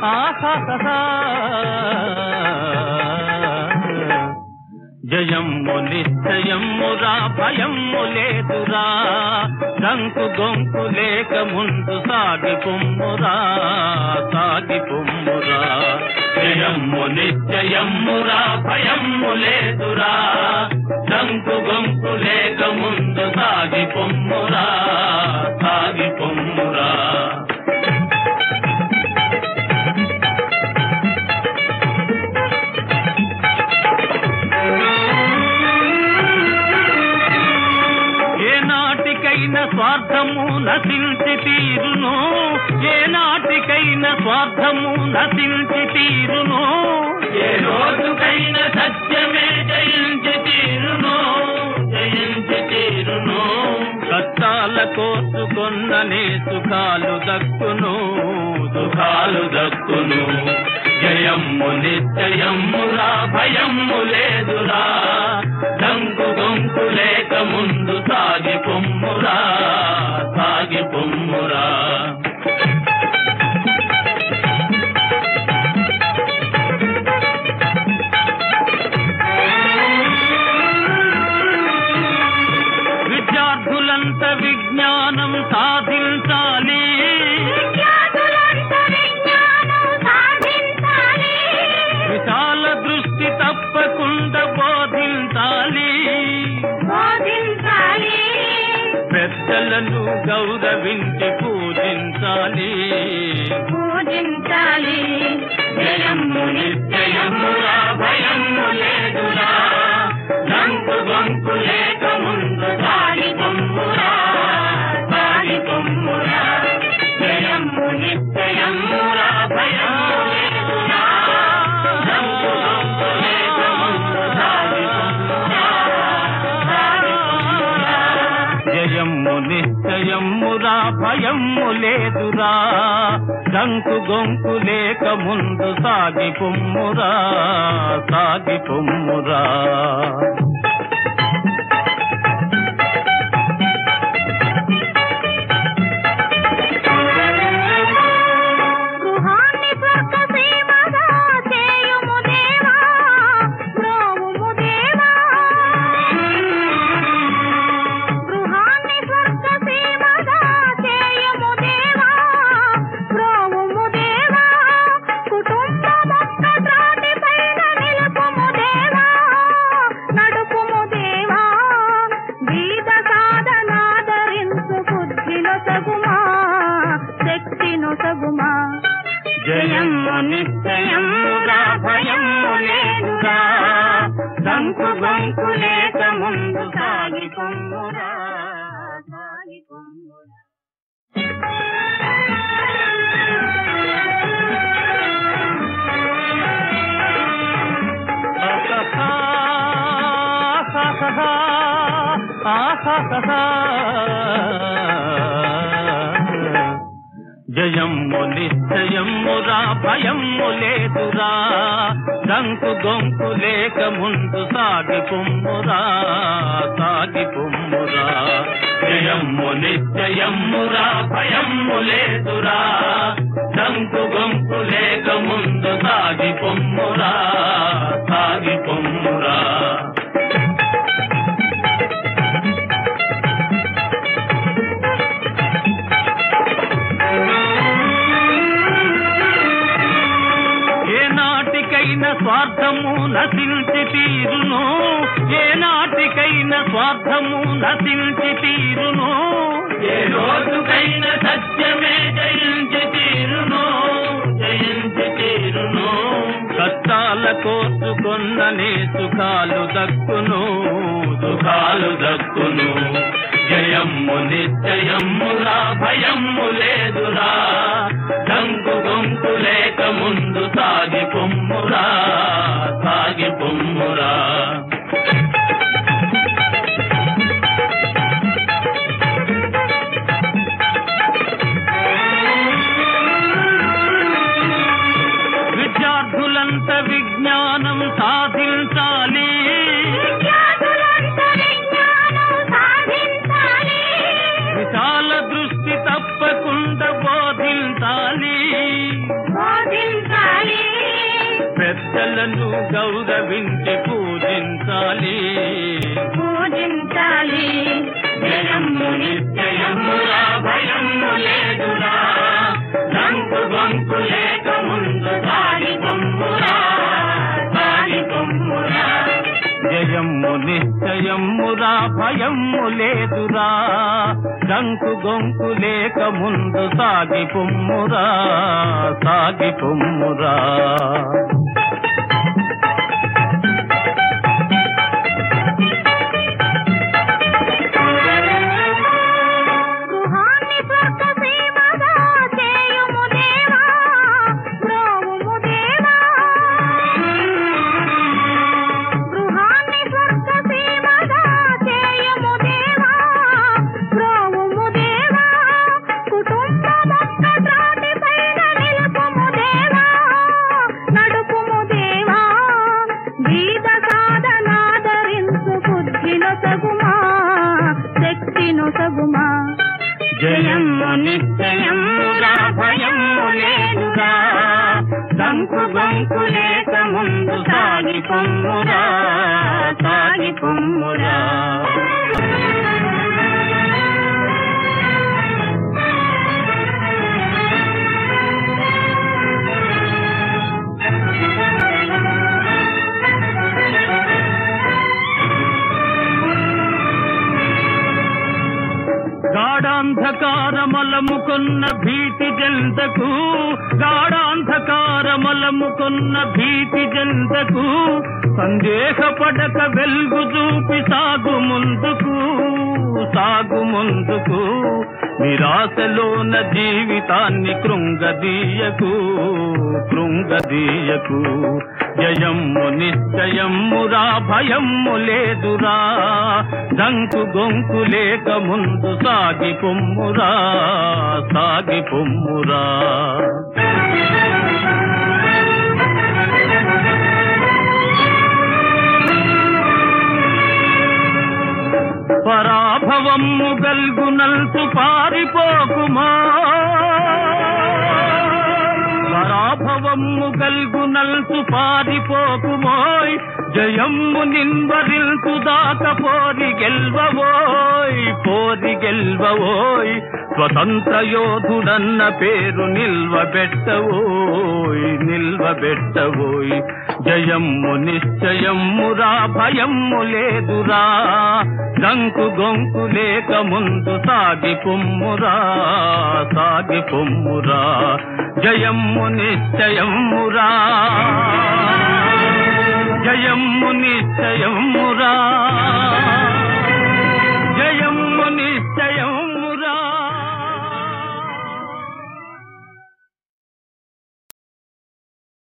ఆహా జయమ్ము నిశ్చయమ్మురా భయమ్ము లేదురా డంకు గొంకు లేక ముందు సాగి పొమ్మురా జయమ్ము నిశ్చయమ్మురా భయమ్ము లేదురా డంకు గొంకు లేక ముందు సాగి పొమ్మురా స్వార్థము నశించి తీరును ఏనాటికైనా స్వార్థము నశించి తీరును ఏ రోజుకైనా సత్యమే జయించి తీరును కష్టాల కోసుకొన్ననే సుఖాలు దక్కును జయమ్ము నిశ్చయమ్మురా భయమ్ము లేదురా డంకు గొంకు లేక ముందు సాగి పొమ్మురా విద్యార్థులంత విజ్ఞానం సాధించాలి విశాల దృష్టి తప్పకుండా బోధించాలి పెద్దలను గౌరవించి పూజించాలి జయమ్ము నిశ్చయమ్మురా భయమ్ము లేదురా డంకు గొంకు లేక ముందు సాగి పొమ్మురా జయమ్ము నిశ్చయమ్మురా భయమ్ము లేదురా డంకు గొంకు లేక ముందు సాగి పొమ్మురా జయమ్ము నిశ్చయమ్మురా భయమ్ము లేదురా డంకు గొంకు లేక ముందు సాగి పొమ్మురా జయమ్ము నిశ్చయమ్మురా భయమ్ము లేదురా డంకు గొంకు లేక ముందు సాగి పొమ్మురా జయమ్ము నిశ్చయమ్మురా భయమ్ము లేదురా డంకు గొంకు లేక ముందు సాగి పొమ్మురా జయమ్ము నిశ్చయమ్మురా భయమ్ము లేదురా డంకు గొంకు లేక ముందు సాగి పొమ్మురా స్వార్థము నశించి తీరును ఏనాటికైనా స్వార్థము నశించి తీరును ఏ రోజుకైనా సత్యమే జయించి తీరును కష్టాల కోసుకొన్ననే సుఖాలు దక్కును జయమ్ము నిశ్చయమ్మురా భయమ్ము లేదురా డంకు గొంకు లేక ముందు సాగి పొమ్మురా విద్యార్థులంత విజ్ఞానం సాధించాలి విశాల దృష్టి తప్పకుండా బోధించాలి జయము నిశ్చయమురా భయము లేదురా డంకు గొంకు లేక ముందు సాగి పొమ్మురా సాగి పొమ్మురా జయము నిశ్చయమురా భయము లేదురా డంకు గొంకు లేక ముందు సాగి పొమ్మురా సాగి పొమ్మురా గాఢాంధకారమలముకొన్న భీతి జంతకు గాఢాంధకారమలముకొన్న భీతి జంతకు సందేహపడక వెలుగు చూపి సాగు ముందుకు సాగు ముందుకు నిరాశలోన జీవితాన్ని కృంగదీయకు కృంగదీయకు జయము నిశ్చయమురా భయము లేదురా డంకు గొంకు లేక ముందు సాగి పొమ్మురా సాగి పొమ్మురా పరాభవము గల్గునల్సు పారిపోకుమా పరాభవము గల్గునల్సు పారిపోకుమోయ్ జయమ్ము నిన్వరిల్సు దాక పోరి గెల్వవోయ్ పోరి గెల్వవోయ్ స్వతంత్ర యోధుడన్న పేరు నిల్వబెట్టవోయ్ నిల్వబెట్టవోయ్ జయమ్ము నిశ్చయమురా భయము లేదురా డంకు గొంకు లేక ముందు సాగి పొమ్మురా సాగి పొమ్మురా జయమ్ము నిశ్చయమురా జయమ్ము నిశ్చయము